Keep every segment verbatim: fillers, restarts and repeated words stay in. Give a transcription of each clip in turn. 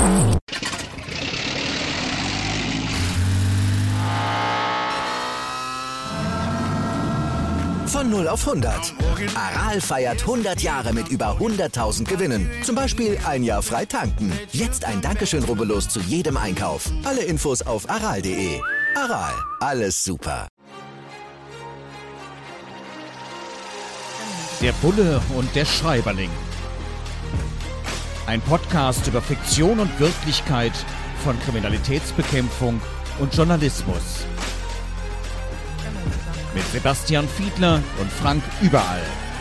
Von null auf hundert. Aral feiert hundert Jahre mit über hunderttausend Gewinnen. Zum Beispiel ein Jahr frei tanken. Jetzt ein Dankeschön, rubbellos zu jedem Einkauf. Alle Infos auf aral punkt de. Aral, alles super. Der Bulle und der Schreiberling. Ein Podcast über Fiktion und Wirklichkeit von Kriminalitätsbekämpfung und Journalismus. Mit Sebastian Fiedler und Frank Überall.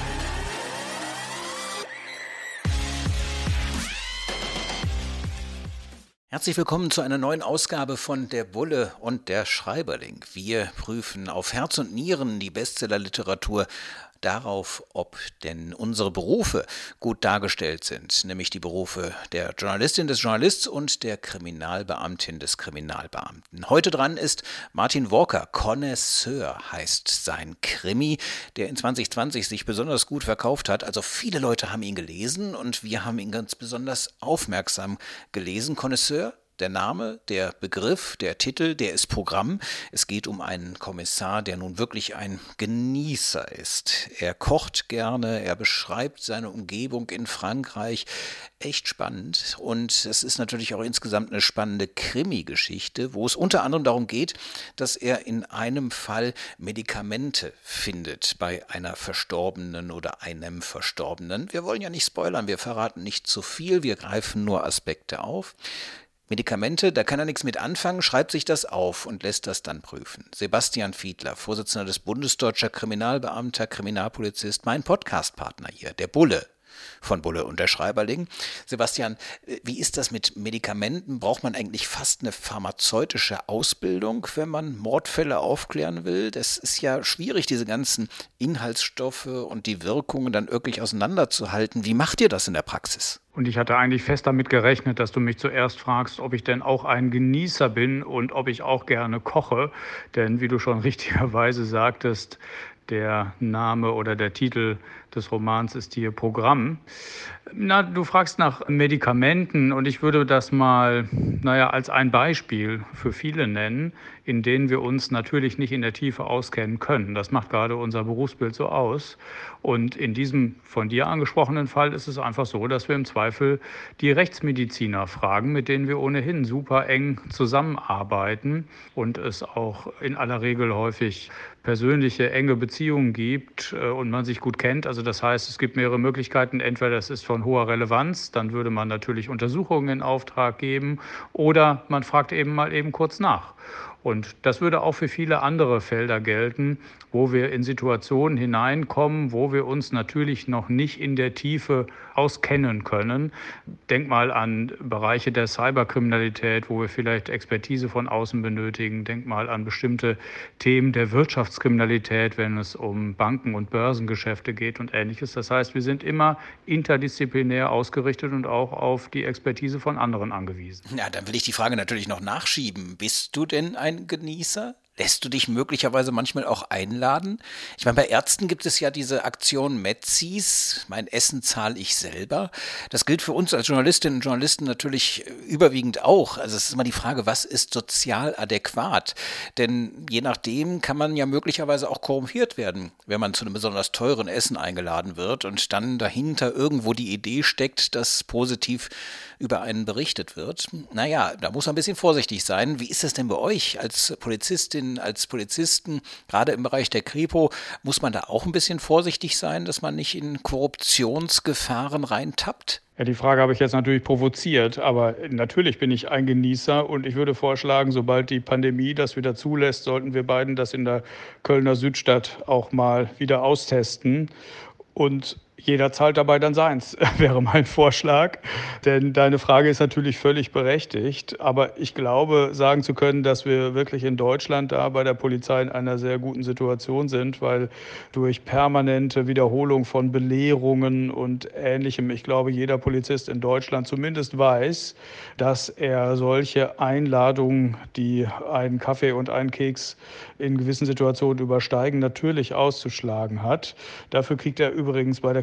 Herzlich willkommen zu einer neuen Ausgabe von Der Bulle und der Schreiberling. Wir prüfen auf Herz und Nieren die Bestsellerliteratur, darauf, ob denn unsere Berufe gut dargestellt sind, nämlich die Berufe der Journalistin, des Journalists und der Kriminalbeamtin, des Kriminalbeamten. Heute dran ist Martin Walker, Connoisseur heißt sein Krimi, der in zwanzig zwanzig sich besonders gut verkauft hat. Also viele Leute haben ihn gelesen und wir haben ihn ganz besonders aufmerksam gelesen. Connoisseur, der Name, der Begriff, der Titel, der ist Programm. Es geht um einen Kommissar, der nun wirklich ein Genießer ist. Er kocht gerne, er beschreibt seine Umgebung in Frankreich. Echt spannend. Und es ist natürlich auch insgesamt eine spannende Krimi-Geschichte, wo es unter anderem darum geht, dass er in einem Fall Medikamente findet bei einer Verstorbenen oder einem Verstorbenen. Wir wollen ja nicht spoilern, wir verraten nicht zu viel, wir greifen nur Aspekte auf. Medikamente, da kann er nichts mit anfangen, schreibt sich das auf und lässt das dann prüfen. Sebastian Fiedler, Vorsitzender des Bundesdeutscher Kriminalbeamter, Kriminalpolizist, mein Podcastpartner hier, der Bulle von Bulle und der Schreiberling. Sebastian, wie ist das mit Medikamenten? Braucht man eigentlich fast eine pharmazeutische Ausbildung, wenn man Mordfälle aufklären will? Das ist ja schwierig, diese ganzen Inhaltsstoffe und die Wirkungen dann wirklich auseinanderzuhalten. Wie macht ihr das in der Praxis? Und ich hatte eigentlich fest damit gerechnet, dass du mich zuerst fragst, ob ich denn auch ein Genießer bin und ob ich auch gerne koche. Denn wie du schon richtigerweise sagtest, der Name oder der Titel des Romans ist hier Programm. Na, du fragst nach Medikamenten und ich würde das mal, naja, als ein Beispiel für viele nennen, in denen wir uns natürlich nicht in der Tiefe auskennen können. Das macht gerade unser Berufsbild so aus. Und in diesem von dir angesprochenen Fall ist es einfach so, dass wir im Zweifel die Rechtsmediziner fragen, mit denen wir ohnehin super eng zusammenarbeiten und es auch in aller Regel häufig persönliche enge Beziehungen gibt und man sich gut kennt. Also das heißt, es gibt mehrere Möglichkeiten. Entweder das ist von hoher Relevanz, dann würde man natürlich Untersuchungen in Auftrag geben, oder man fragt eben mal eben kurz nach. Und das würde auch für viele andere Felder gelten, wo wir in Situationen hineinkommen, wo wir uns natürlich noch nicht in der Tiefe auskennen können. Denk mal an Bereiche der Cyberkriminalität, wo wir vielleicht Expertise von außen benötigen. Denk mal an bestimmte Themen der Wirtschaftskriminalität, wenn es um Banken- und Börsengeschäfte geht und Ähnliches. Das heißt, wir sind immer interdisziplinär ausgerichtet und auch auf die Expertise von anderen angewiesen. Ja, dann will ich die Frage natürlich noch nachschieben. Bist du denn ein Genießer? Lässt du dich möglicherweise manchmal auch einladen? Ich meine, bei Ärzten gibt es ja diese Aktion Metzis, mein Essen zahle ich selber. Das gilt für uns als Journalistinnen und Journalisten natürlich überwiegend auch. Also es ist immer die Frage, was ist sozial adäquat? Denn je nachdem kann man ja möglicherweise auch korrumpiert werden, wenn man zu einem besonders teuren Essen eingeladen wird und dann dahinter irgendwo die Idee steckt, dass positiv über einen berichtet wird. Naja, da muss man ein bisschen vorsichtig sein. Wie ist das denn bei euch als Polizistin, als Polizisten, gerade im Bereich der Kripo? Muss man da auch ein bisschen vorsichtig sein, dass man nicht in Korruptionsgefahren reintappt? Ja, die Frage habe ich jetzt natürlich provoziert, aber natürlich bin ich ein Genießer und ich würde vorschlagen, sobald die Pandemie das wieder zulässt, sollten wir beiden das in der Kölner Südstadt auch mal wieder austesten. Und jeder zahlt dabei dann seins, wäre mein Vorschlag. Denn deine Frage ist natürlich völlig berechtigt. Aber ich glaube, sagen zu können, dass wir wirklich in Deutschland da bei der Polizei in einer sehr guten Situation sind, weil durch permanente Wiederholung von Belehrungen und Ähnlichem, ich glaube, jeder Polizist in Deutschland zumindest weiß, dass er solche Einladungen, die einen Kaffee und einen Keks in gewissen Situationen übersteigen, natürlich auszuschlagen hat. Dafür kriegt er übrigens bei der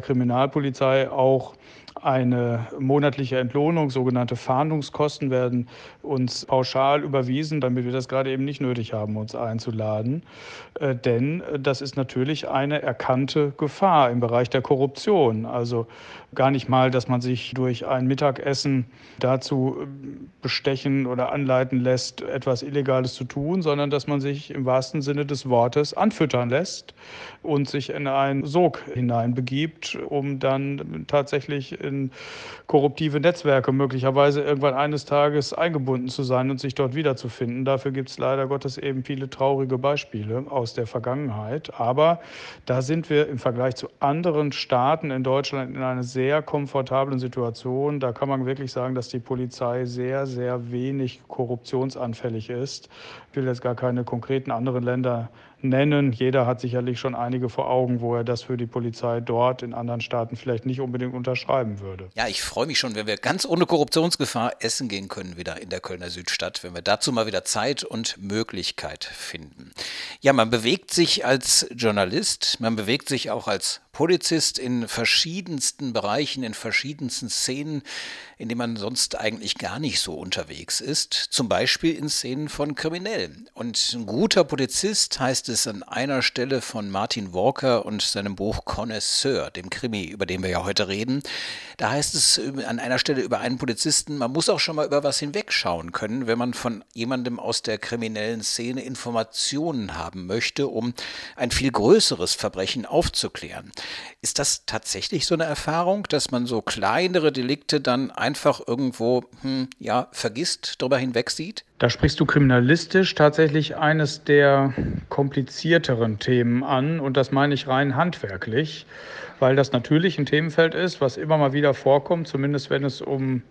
Kriminalpolizei auch eine monatliche Entlohnung, sogenannte Fahndungskosten werden uns pauschal überwiesen, damit wir das gerade eben nicht nötig haben, uns einzuladen. Äh, denn das ist natürlich eine erkannte Gefahr im Bereich der Korruption. Also gar nicht mal, dass man sich durch ein Mittagessen dazu bestechen oder anleiten lässt, etwas Illegales zu tun, sondern dass man sich im wahrsten Sinne des Wortes anfüttern lässt und sich in einen Sog hineinbegibt, um dann tatsächlich in korruptive Netzwerke möglicherweise irgendwann eines Tages eingebunden zu sein und sich dort wiederzufinden. Dafür gibt es leider Gottes eben viele traurige Beispiele aus der Vergangenheit. Aber da sind wir im Vergleich zu anderen Staaten in Deutschland in einer sehr komfortablen Situation. Da kann man wirklich sagen, dass die Polizei sehr, sehr wenig korruptionsanfällig ist. Ich will jetzt gar keine konkreten anderen Länder nennen. Jeder hat sicherlich schon einige vor Augen, wo er das für die Polizei dort in anderen Staaten vielleicht nicht unbedingt unterschreiben würde. Ja, ich freue mich schon, wenn wir ganz ohne Korruptionsgefahr essen gehen können wieder in der Kölner Südstadt, wenn wir dazu mal wieder Zeit und Möglichkeit finden. Ja, man bewegt sich als Journalist, man bewegt sich auch als Polizist in verschiedensten Bereichen, in verschiedensten Szenen, in denen man sonst eigentlich gar nicht so unterwegs ist. Zum Beispiel in Szenen von Kriminellen. Und ein guter Polizist heißt es an einer Stelle von Martin Walker und seinem Buch Connoisseur, dem Krimi, über den wir ja heute reden. Da heißt es an einer Stelle über einen Polizisten, man muss auch schon mal über was hinwegschauen können, wenn man von jemandem aus der kriminellen Szene Informationen haben möchte, um ein viel größeres Verbrechen aufzuklären. Ist das tatsächlich so eine Erfahrung, dass man so kleinere Delikte dann einfach irgendwo hm, ja, vergisst, drüber hinweg sieht? Da sprichst du kriminalistisch tatsächlich eines der komplizierteren Themen an und das meine ich rein handwerklich, weil das natürlich ein Themenfeld ist, was immer mal wieder vorkommt, zumindest wenn es um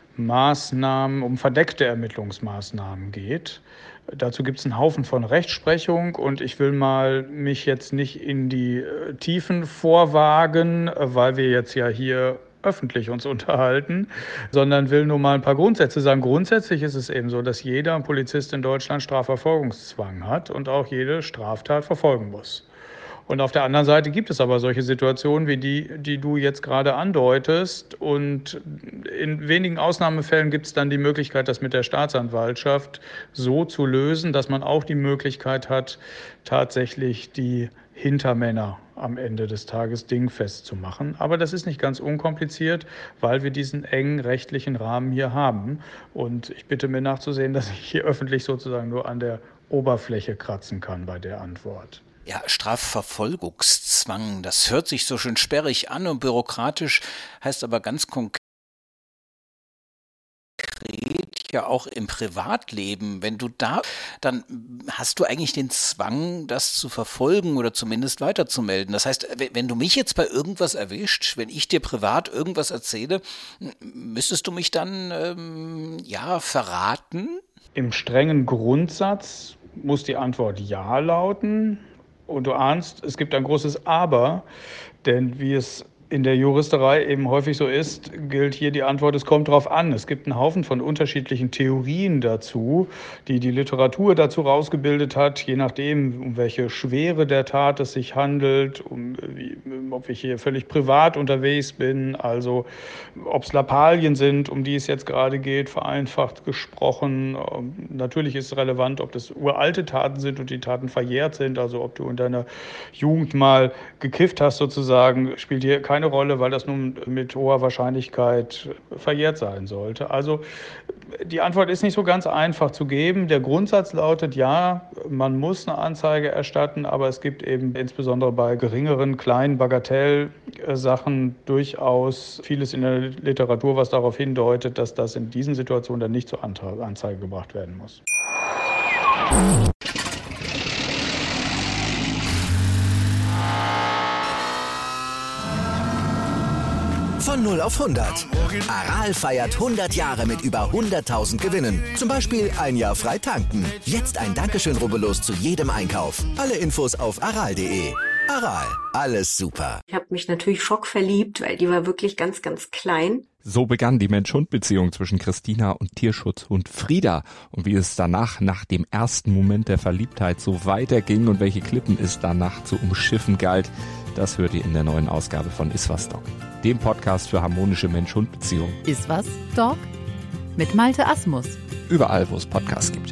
Maßnahmen, um verdeckte Ermittlungsmaßnahmen geht. Dazu gibt es einen Haufen von Rechtsprechung und ich will mal mich jetzt nicht in die Tiefen vorwagen, weil wir jetzt ja hier öffentlich uns unterhalten, sondern will nur mal ein paar Grundsätze sagen. Grundsätzlich ist es eben so, dass jeder Polizist in Deutschland Strafverfolgungszwang hat und auch jede Straftat verfolgen muss. Und auf der anderen Seite gibt es aber solche Situationen wie die, die du jetzt gerade andeutest. Und in wenigen Ausnahmefällen gibt es dann die Möglichkeit, das mit der Staatsanwaltschaft so zu lösen, dass man auch die Möglichkeit hat, tatsächlich die Hintermänner am Ende des Tages dingfest zu machen. Aber das ist nicht ganz unkompliziert, weil wir diesen engen rechtlichen Rahmen hier haben. Und ich bitte mir nachzusehen, dass ich hier öffentlich sozusagen nur an der Oberfläche kratzen kann bei der Antwort. Ja, Strafverfolgungszwang, das hört sich so schön sperrig an und bürokratisch, heißt aber ganz konkret ja auch im Privatleben. Wenn du da, dann hast du eigentlich den Zwang, das zu verfolgen oder zumindest weiterzumelden. Das heißt, wenn du mich jetzt bei irgendwas erwischt, wenn ich dir privat irgendwas erzähle, müsstest du mich dann, ähm, ja, verraten? Im strengen Grundsatz muss die Antwort ja lauten. Und du ahnst, es gibt ein großes Aber, denn wie es in der Juristerei eben häufig so ist, gilt hier die Antwort, es kommt drauf an. Es gibt einen Haufen von unterschiedlichen Theorien dazu, die die Literatur dazu rausgebildet hat, je nachdem, um welche Schwere der Tat es sich handelt, um, wie, ob ich hier völlig privat unterwegs bin, also ob es Lappalien sind, um die es jetzt gerade geht, vereinfacht gesprochen. Natürlich ist es relevant, ob das uralte Taten sind und die Taten verjährt sind, also ob du in deiner Jugend mal gekifft hast sozusagen, spielt hier keine Keine Rolle, weil das nun mit hoher Wahrscheinlichkeit verjährt sein sollte. Also die Antwort ist nicht so ganz einfach zu geben. Der Grundsatz lautet ja, man muss eine Anzeige erstatten, aber es gibt eben insbesondere bei geringeren, kleinen Bagatellsachen durchaus vieles in der Literatur, was darauf hindeutet, dass das in diesen Situationen dann nicht zur Anzeige gebracht werden muss. Von null auf hundert. Aral feiert hundert Jahre mit über hunderttausend Gewinnen. Zum Beispiel ein Jahr frei tanken. Jetzt ein Dankeschön, rubbellos zu jedem Einkauf. Alle Infos auf aral punkt de. Aral, alles super. Ich habe mich natürlich schockverliebt, weil die war wirklich ganz, ganz klein. So begann die Mensch-Hund-Beziehung zwischen Christina und Tierschutzhund Frieda. Und wie es danach, nach dem ersten Moment der Verliebtheit, so weiterging und welche Klippen es danach zu umschiffen galt, das hört ihr in der neuen Ausgabe von Iswas Dog, dem Podcast für harmonische Mensch-Hund-Beziehungen. Iswas Dog mit Malte Asmus. Überall, wo es Podcasts gibt.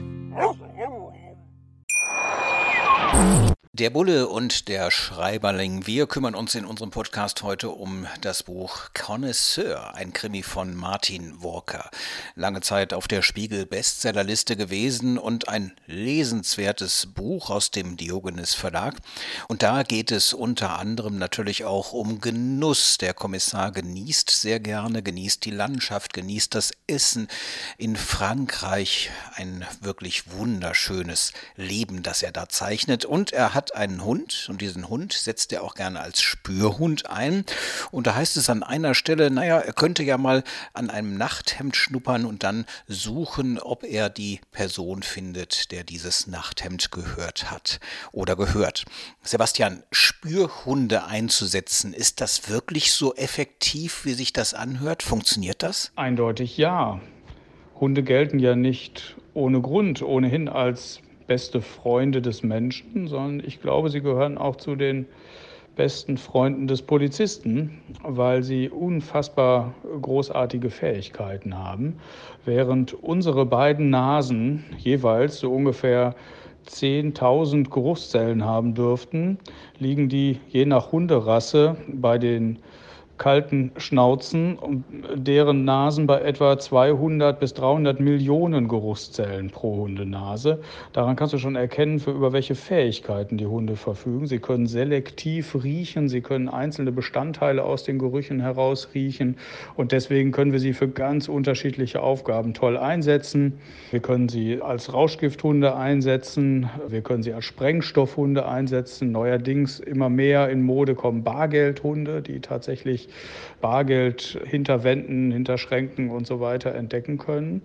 Der Bulle und der Schreiberling. Wir kümmern uns in unserem Podcast heute um das Buch Connoisseur, ein Krimi von Martin Walker. Lange Zeit auf der Spiegel-Bestsellerliste gewesen und ein lesenswertes Buch aus dem Diogenes Verlag. Und da geht es unter anderem natürlich auch um Genuss. Der Kommissar genießt sehr gerne, genießt die Landschaft, genießt das Essen in Frankreich. Ein wirklich wunderschönes Leben, das er da zeichnet. Und er hat einen Hund und diesen Hund setzt er auch gerne als Spürhund ein. Und da heißt es an einer Stelle, naja, er könnte ja mal an einem Nachthemd schnuppern und dann suchen, ob er die Person findet, der dieses Nachthemd gehört hat oder gehört. Sebastian, Spürhunde einzusetzen, ist das wirklich so effektiv, wie sich das anhört? Funktioniert das? Eindeutig ja. Hunde gelten ja nicht ohne Grund ohnehin als beste Freunde des Menschen, sondern ich glaube, sie gehören auch zu den besten Freunden des Polizisten, weil sie unfassbar großartige Fähigkeiten haben. Während unsere beiden Nasen jeweils so ungefähr zehntausend Geruchszellen haben dürften, liegen die je nach Hunderasse bei den kalten Schnauzen und deren Nasen bei etwa zweihundert bis dreihundert Millionen Geruchszellen pro Hundenase. Daran kannst du schon erkennen, für über welche Fähigkeiten die Hunde verfügen. Sie können selektiv riechen, sie können einzelne Bestandteile aus den Gerüchen heraus riechen und deswegen können wir sie für ganz unterschiedliche Aufgaben toll einsetzen. Wir können sie als Rauschgifthunde einsetzen, wir können sie als Sprengstoffhunde einsetzen. Neuerdings immer mehr in Mode kommen Bargeldhunde, die tatsächlich Bargeld hinter Wänden, hinter Schränken und so weiter entdecken können.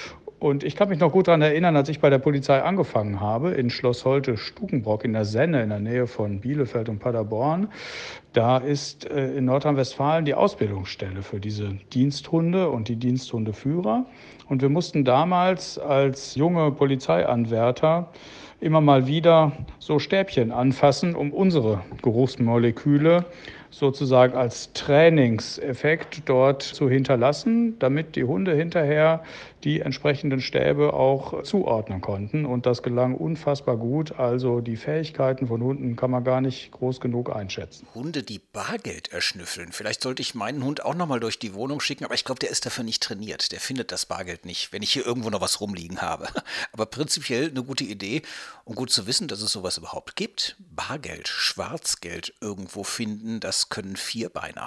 Und ich kann mich noch gut daran erinnern, als ich bei der Polizei angefangen habe, in Schloss Holte-Stukenbrock in der Senne, in der Nähe von Bielefeld und Paderborn. Da ist in Nordrhein-Westfalen die Ausbildungsstelle für diese Diensthunde und die Diensthundeführer. Und wir mussten damals als junge Polizeianwärter immer mal wieder so Stäbchen anfassen, um unsere Geruchsmoleküle sozusagen als Trainingseffekt dort zu hinterlassen, damit die Hunde hinterher die entsprechenden Stäbe auch zuordnen konnten. Und das gelang unfassbar gut. Also die Fähigkeiten von Hunden kann man gar nicht groß genug einschätzen. Hunde, die Bargeld erschnüffeln. Vielleicht sollte ich meinen Hund auch nochmal durch die Wohnung schicken, aber ich glaube, der ist dafür nicht trainiert. Der findet das Bargeld nicht, wenn ich hier irgendwo noch was rumliegen habe. Aber prinzipiell eine gute Idee und gut zu wissen, dass es sowas überhaupt gibt. Bargeld, Schwarzgeld irgendwo finden, das können Vierbeiner.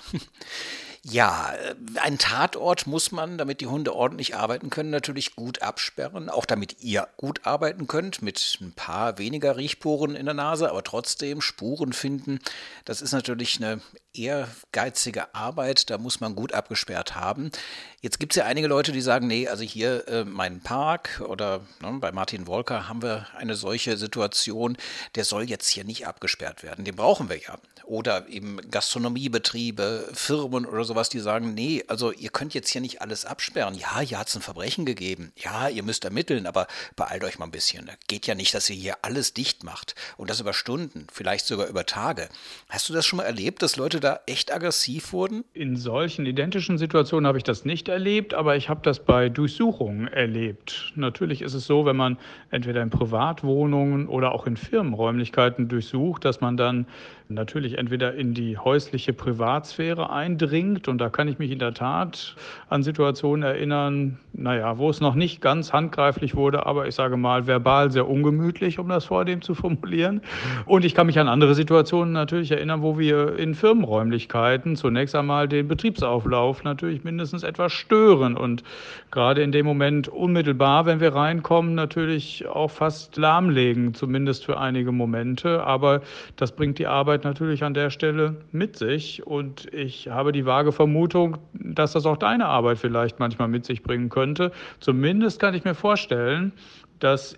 Ja, einen Tatort muss man, damit die Hunde ordentlich arbeiten können, natürlich gut absperren, auch damit ihr gut arbeiten könnt, mit ein paar weniger Riechporen in der Nase, aber trotzdem Spuren finden. Das ist natürlich eine ehrgeizige Arbeit, da muss man gut abgesperrt haben. Jetzt gibt es ja einige Leute, die sagen, nee, also hier äh, mein Park oder ne, bei Martin Walker haben wir eine solche Situation, der soll jetzt hier nicht abgesperrt werden, den brauchen wir ja. Oder eben Gastronomiebetriebe, Firmen oder sowas, die sagen, nee, also ihr könnt jetzt hier nicht alles absperren. Ja, hier hat es ein Verbrechen gegeben. Ja, ihr müsst ermitteln, aber beeilt euch mal ein bisschen. Geht ja nicht, dass ihr hier alles dicht macht. Und das über Stunden, vielleicht sogar über Tage. Hast du das schon mal erlebt, dass Leute da echt aggressiv wurden? In solchen identischen Situationen habe ich das nicht erlebt, aber ich habe das bei Durchsuchungen erlebt. Natürlich ist es so, wenn man entweder in Privatwohnungen oder auch in Firmenräumlichkeiten durchsucht, dass man dann natürlich entweder in die häusliche Privatsphäre eindringt. Und da kann ich mich in der Tat an Situationen erinnern, naja, wo es noch nicht ganz handgreiflich wurde, aber ich sage mal verbal sehr ungemütlich, um das vor dem zu formulieren. Und ich kann mich an andere Situationen natürlich erinnern, wo wir in Firmenräumlichkeiten zunächst einmal den Betriebsauflauf natürlich mindestens etwas stören und gerade in dem Moment unmittelbar, wenn wir reinkommen, natürlich auch fast lahmlegen, zumindest für einige Momente. Aber das bringt die Arbeit natürlich an der Stelle mit sich und ich habe die vage Vermutung, dass das auch deine Arbeit vielleicht manchmal mit sich bringen könnte. Zumindest kann ich mir vorstellen, dass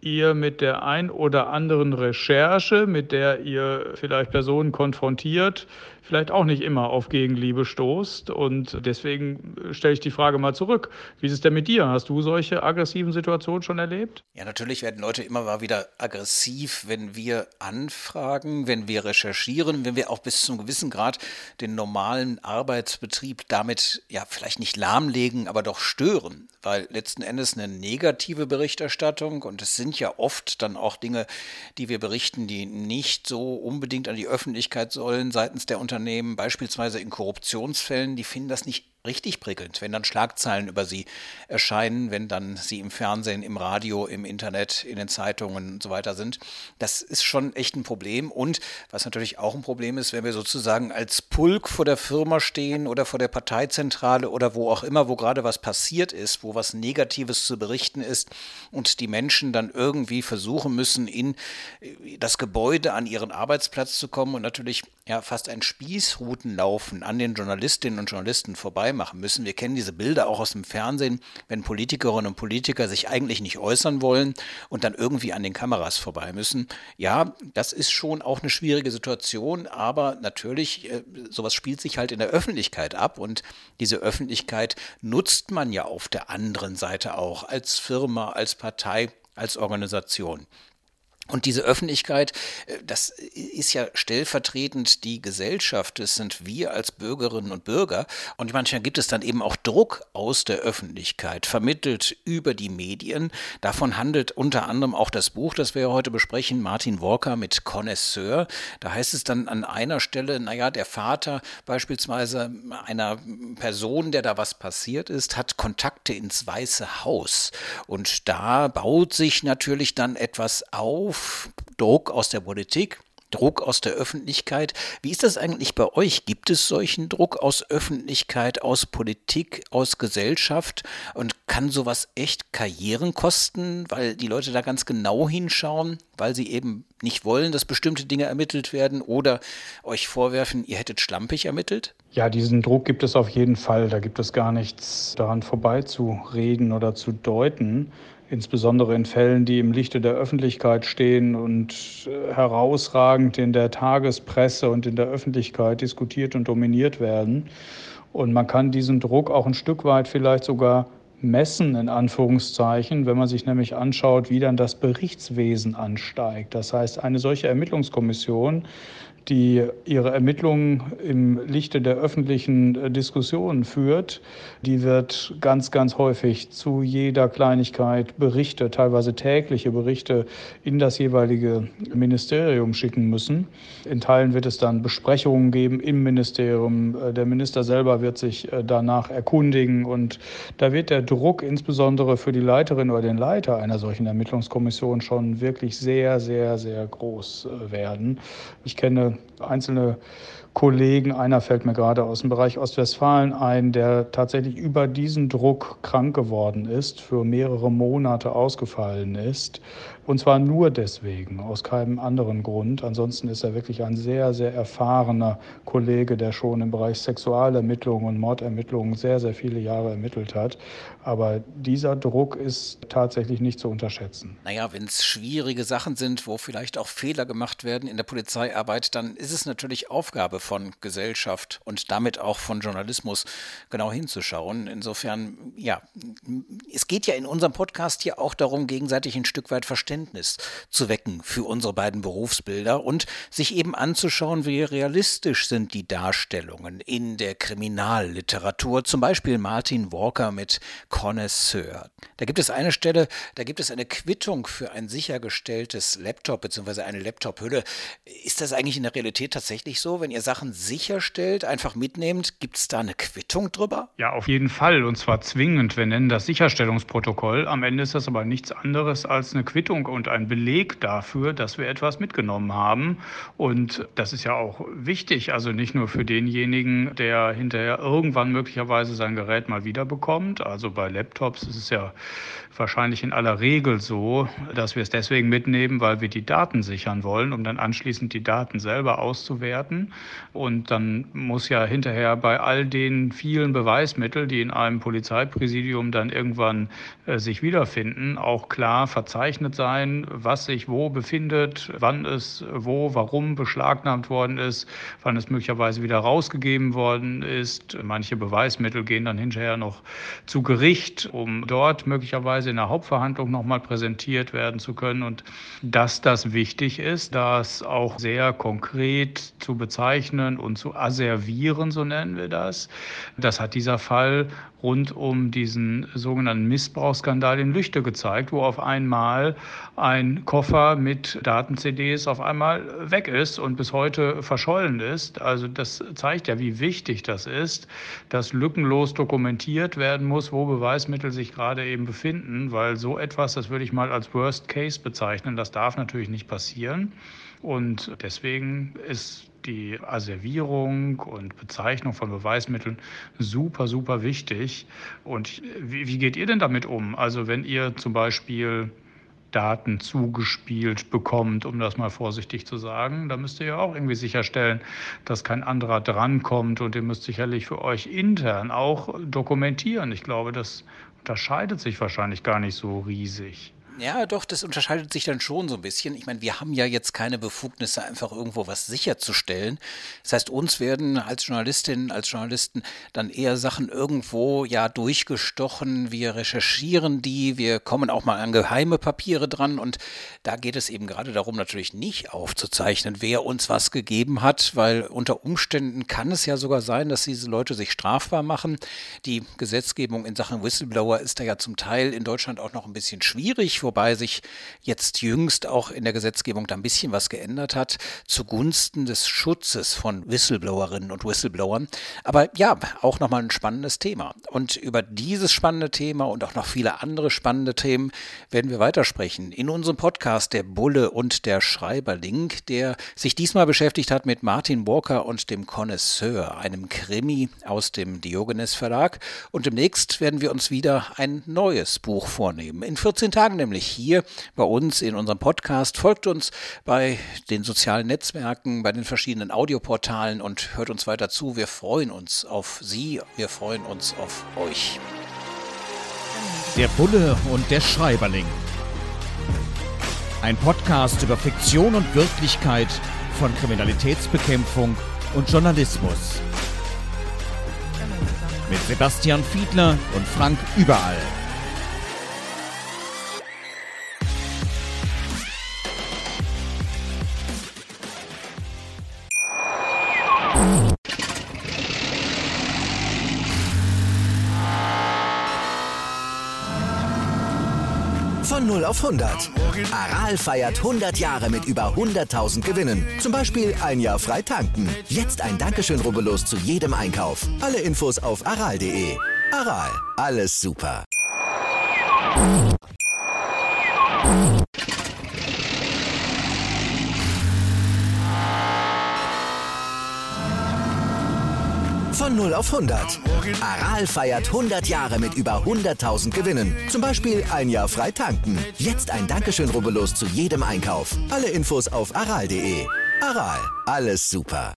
ihr mit der ein oder anderen Recherche, mit der ihr vielleicht Personen konfrontiert, vielleicht auch nicht immer auf Gegenliebe stoßt. Und deswegen stelle ich die Frage mal zurück. Wie ist es denn mit dir? Hast du solche aggressiven Situationen schon erlebt? Ja, natürlich werden Leute immer mal wieder aggressiv, wenn wir anfragen, wenn wir recherchieren, wenn wir auch bis zu einem gewissen Grad den normalen Arbeitsbetrieb damit ja vielleicht nicht lahmlegen, aber doch stören. Weil letzten Endes eine negative Berichterstattung, und es sind ja oft dann auch Dinge, die wir berichten, die nicht so unbedingt an die Öffentlichkeit sollen seitens der Unternehmen, beispielsweise in Korruptionsfällen, die finden das nicht richtig prickelnd, wenn dann Schlagzeilen über sie erscheinen, wenn dann sie im Fernsehen, im Radio, im Internet, in den Zeitungen und so weiter sind. Das ist schon echt ein Problem. Und was natürlich auch ein Problem ist, wenn wir sozusagen als Pulk vor der Firma stehen oder vor der Parteizentrale oder wo auch immer, wo gerade was passiert ist, wo was Negatives zu berichten ist und die Menschen dann irgendwie versuchen müssen, in das Gebäude an ihren Arbeitsplatz zu kommen und natürlich ja fast ein Spießrutenlaufen an den Journalistinnen und Journalisten vorbei machen müssen. Wir kennen diese Bilder auch aus dem Fernsehen, wenn Politikerinnen und Politiker sich eigentlich nicht äußern wollen und dann irgendwie an den Kameras vorbei müssen. Ja, das ist schon auch eine schwierige Situation, aber natürlich, äh, sowas spielt sich halt in der Öffentlichkeit ab und diese Öffentlichkeit nutzt man ja auf der anderen Seite auch als Firma, als Partei, als Organisation. Und diese Öffentlichkeit, das ist ja stellvertretend die Gesellschaft, das sind wir als Bürgerinnen und Bürger. Und manchmal gibt es dann eben auch Druck aus der Öffentlichkeit, vermittelt über die Medien. Davon handelt unter anderem auch das Buch, das wir heute besprechen, Martin Walker mit Connoisseur. Da heißt es dann an einer Stelle, naja, der Vater beispielsweise einer Person, der da was passiert ist, hat Kontakte ins Weiße Haus. Und da baut sich natürlich dann etwas auf, Druck aus der Politik, Druck aus der Öffentlichkeit. Wie ist das eigentlich bei euch? Gibt es solchen Druck aus Öffentlichkeit, aus Politik, aus Gesellschaft? Und kann sowas echt Karrieren kosten, weil die Leute da ganz genau hinschauen, weil sie eben nicht wollen, dass bestimmte Dinge ermittelt werden oder euch vorwerfen, ihr hättet schlampig ermittelt? Ja, diesen Druck gibt es auf jeden Fall. Da gibt es gar nichts daran vorbeizureden oder zu deuten. Insbesondere in Fällen, die im Lichte der Öffentlichkeit stehen und herausragend in der Tagespresse und in der Öffentlichkeit diskutiert und dominiert werden. Und man kann diesen Druck auch ein Stück weit vielleicht sogar messen, in Anführungszeichen, wenn man sich nämlich anschaut, wie dann das Berichtswesen ansteigt. Das heißt, eine solche Ermittlungskommission, die ihre Ermittlungen im Lichte der öffentlichen Diskussionen führt, die wird ganz, ganz häufig zu jeder Kleinigkeit Berichte, teilweise tägliche Berichte in das jeweilige Ministerium schicken müssen. In Teilen wird es dann Besprechungen geben im Ministerium. Der Minister selber wird sich danach erkundigen und da wird der Druck insbesondere für die Leiterin oder den Leiter einer solchen Ermittlungskommission schon wirklich sehr, sehr, sehr groß werden. Ich kenne einzelne Kollegen, einer fällt mir gerade aus dem Bereich Ostwestfalen ein, der tatsächlich über diesen Druck krank geworden ist, für mehrere Monate ausgefallen ist. Und zwar nur deswegen, aus keinem anderen Grund. Ansonsten ist er wirklich ein sehr, sehr erfahrener Kollege, der schon im Bereich Sexualermittlungen und Mordermittlungen sehr, sehr viele Jahre ermittelt hat. Aber dieser Druck ist tatsächlich nicht zu unterschätzen. Naja, wenn es schwierige Sachen sind, wo vielleicht auch Fehler gemacht werden in der Polizeiarbeit, dann ist es natürlich Aufgabe von Gesellschaft und damit auch von Journalismus genau hinzuschauen. Insofern, ja, es geht ja in unserem Podcast hier auch darum, gegenseitig ein Stück weit Verständnis zu wecken für unsere beiden Berufsbilder und sich eben anzuschauen, wie realistisch sind die Darstellungen in der Kriminalliteratur. Zum Beispiel Martin Walker mit Connoisseur. Da gibt es eine Stelle, da gibt es eine Quittung für ein sichergestelltes Laptop bzw. eine Laptop-Hülle. Ist das eigentlich in der Realität tatsächlich so? Wenn ihr Sachen sicherstellt, einfach mitnehmt, gibt es da eine Quittung drüber? Ja, auf jeden Fall und zwar zwingend. Wir nennen das Sicherstellungsprotokoll. Am Ende ist das aber nichts anderes als eine Quittung und ein Beleg dafür, dass wir etwas mitgenommen haben. Und das ist ja auch wichtig, also nicht nur für denjenigen, der hinterher irgendwann möglicherweise sein Gerät mal wiederbekommt. Also bei Laptops ist es ja wahrscheinlich in aller Regel so, dass wir es deswegen mitnehmen, weil wir die Daten sichern wollen, um dann anschließend die Daten selber auszuwerten. Und dann muss ja hinterher bei all den vielen Beweismitteln, die in einem Polizeipräsidium dann irgendwann äh, sich wiederfinden, auch klar verzeichnet sein, was sich wo befindet, wann es wo, warum beschlagnahmt worden ist, wann es möglicherweise wieder rausgegeben worden ist. Manche Beweismittel gehen dann hinterher noch zu Gericht, um dort möglicherweise in der Hauptverhandlung nochmal präsentiert werden zu können. Und dass das wichtig ist, das auch sehr konkret zu bezeichnen und zu asservieren, so nennen wir das. Das hat dieser Fall rund um diesen sogenannten Missbrauchsskandal in Lüchte gezeigt, wo auf einmal ein Koffer mit Daten-C Ds auf einmal weg ist und bis heute verschollen ist. Also das zeigt ja, wie wichtig das ist, dass lückenlos dokumentiert werden muss, wo Beweismittel sich gerade eben befinden, weil so etwas, das würde ich mal als Worst Case bezeichnen, das darf natürlich nicht passieren. Und deswegen ist die Asservierung und Bezeichnung von Beweismitteln super, super wichtig. Und wie, wie geht ihr denn damit um? Also wenn ihr zum Beispiel Daten zugespielt bekommt, um das mal vorsichtig zu sagen, dann müsst ihr ja auch irgendwie sicherstellen, dass kein anderer drankommt. Und ihr müsst sicherlich für euch intern auch dokumentieren. Ich glaube, das unterscheidet sich wahrscheinlich gar nicht so riesig. Ja, doch, das unterscheidet sich dann schon so ein bisschen. Ich meine, wir haben ja jetzt keine Befugnisse, einfach irgendwo was sicherzustellen. Das heißt, uns werden als Journalistinnen, als Journalisten dann eher Sachen irgendwo ja durchgestochen. Wir recherchieren die, wir kommen auch mal an geheime Papiere dran und da geht es eben gerade darum, natürlich nicht aufzuzeichnen, wer uns was gegeben hat, weil unter Umständen kann es ja sogar sein, dass diese Leute sich strafbar machen. Die Gesetzgebung in Sachen Whistleblower ist da ja zum Teil in Deutschland auch noch ein bisschen schwierig, wobei sich jetzt jüngst auch in der Gesetzgebung da ein bisschen was geändert hat, zugunsten des Schutzes von Whistleblowerinnen und Whistleblowern. Aber ja, auch nochmal ein spannendes Thema. Und über dieses spannende Thema und auch noch viele andere spannende Themen werden wir weitersprechen in unserem Podcast Der Bulle und der Schreiberling, der sich diesmal beschäftigt hat mit Martin Walker und dem Connoisseur, einem Krimi aus dem Diogenes Verlag. Und demnächst werden wir uns wieder ein neues Buch vornehmen. In vierzehn Tagen nämlich hier bei uns in unserem Podcast. Folgt uns bei den sozialen Netzwerken, bei den verschiedenen Audioportalen und hört uns weiter zu. Wir freuen uns auf Sie, wir freuen uns auf euch. Der Bulle und der Schreiberling. Ein Podcast über Fiktion und Wirklichkeit von Kriminalitätsbekämpfung und Journalismus. Mit Sebastian Fiedler und Frank Überall. Von null auf hundert. Aral feiert hundert Jahre mit über hunderttausend Gewinnen. Zum Beispiel ein Jahr frei tanken. Jetzt ein Dankeschön, rubbellos zu jedem Einkauf. Alle Infos auf aral punkt de. Aral, alles super. Von null auf hundert. Aral feiert hundert Jahre mit über hunderttausend Gewinnen. Zum Beispiel ein Jahr frei tanken. Jetzt ein Dankeschön, rubbellos zu jedem Einkauf. Alle Infos auf aral punkt de. Aral, alles super.